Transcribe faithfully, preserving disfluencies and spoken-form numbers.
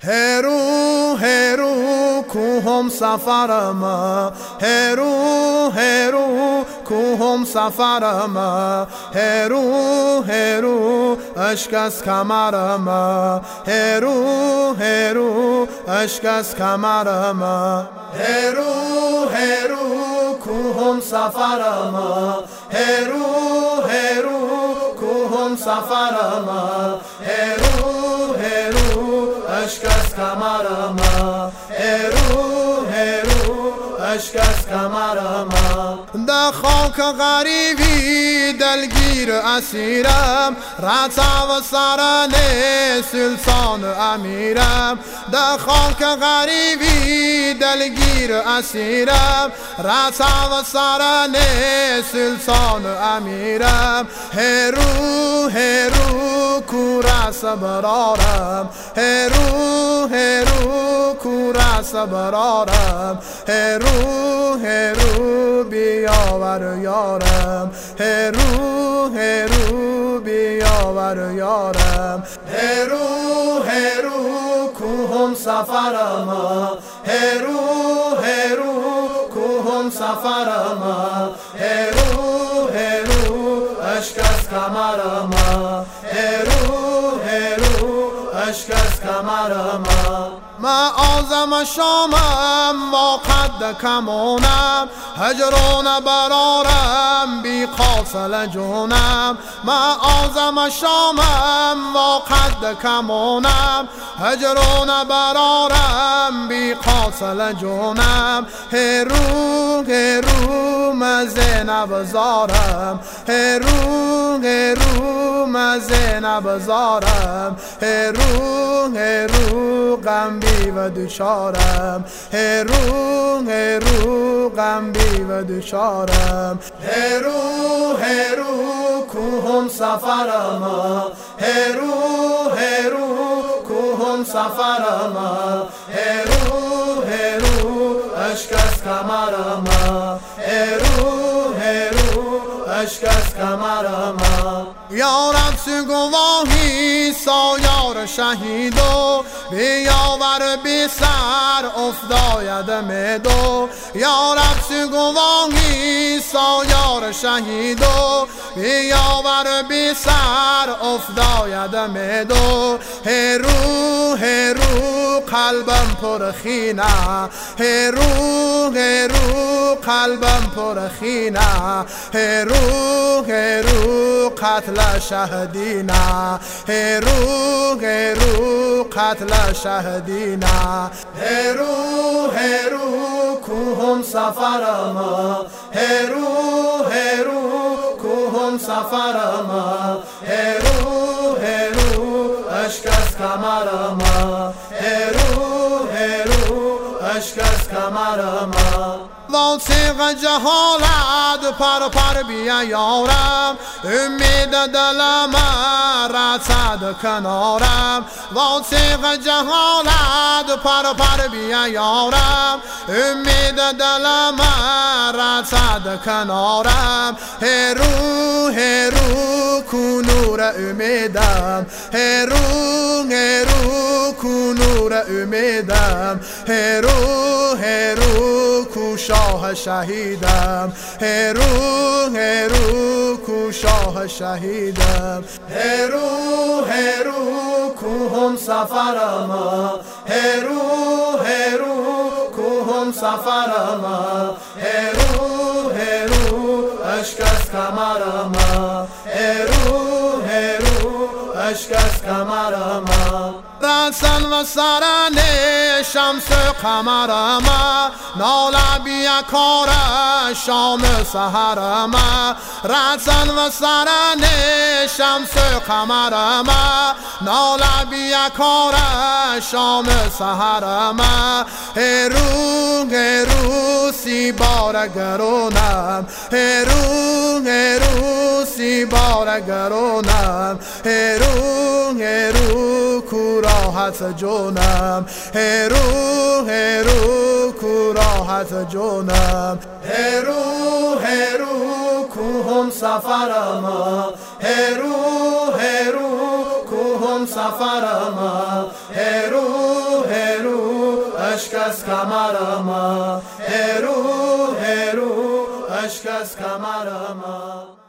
هرو هرو کوهم سفرم، هرو هرو کوهم سفرم، هرو هرو اشک از کمرم، هرو هرو اشک از کمرم، هرو هرو کوهم سفرم، هرو هرو کوهم سفرم، هرو هرو اشک از کمرم، هرو هرو اشک از کمرم. در خاک غریبی دلگیر اسیرم، رتا و سرن سلطان امیرم. در خاک غریبی دلگیر اسیرم، رتا و سرن سلطان امیرم. هرو هرو کور صبرارم، هرو هرو کور صبرارم، هرو هرو بیاور یارم، هرو هرو بیاور یارم، هرو هرو کوهم سفرم، هرو هرو کوهم سفرم، هرو هرو اشک از کمرم، هرو هرو اشک از کمرم. ما آزم شامم با قد کمونم، هجرون برارم بی قاصل جونم. ما آزم شامم با قد کمونم، هجرون برارم بی قاصل جونم. هرو هرو مزه نبزارم، هرو هرو مزه نبزارم، هرو هرو غم بی و دشارم، هرو هرو غم بی و دشارم. هرو هرو کوهم سفرم، هرو هرو کوهم سفرم، هرو هرو اشک از کمرم، هرو هرو اشک از کمرم. یارب سو گواهی سایار شهیدو، بیاور بی سر افتاید میدو. یارب سو گواهی سایار شهیدو، بیاور بی سر افتاید میدو. هرو هرو قلبم پر خینه، هرو هرو قلبم پر خینه، هرو هرو قتل شهدینه، هرو هرو قتل شهدینه. هرو هرو کوهم سفرم، هرو هرو کوهم سفرم، هرو هرو اشک از کمرم، هرو هرو اشک از کمرم. واسق جهالت پر پر بیا یارم، امید دلم رسد کنارم. واسق جهالت پر پر بیا یارم، امید دلم رسد کنارم. هرو هرو کو نور امیدم، هرو هرو کو نور امیدم، هرو هرو کو شاه شهیدم، هرو هرو کو شاه شهیدم. هرو هرو کوهم سفرم، هرو هرو کوهم سفرم، هرو هرو اشک از کمرم، هرو هرو اشک از کمرم. رسن و سرن شمس قمرم، ناله بیکار شام سحرم. رسن و سرن شمس قمرم، ناله بیکار شام سحرم. هرو هرو سی بار گرونم، هرو هرو سی بار گرونم، هرو هرو کوراحت جونم، هرو هرو کوراحت جونم. هرو هرو کوهم سفرم، هرو هرو کوهم سفرم، هرو اشک از کمرم، هرو هرو اشک از کمرم.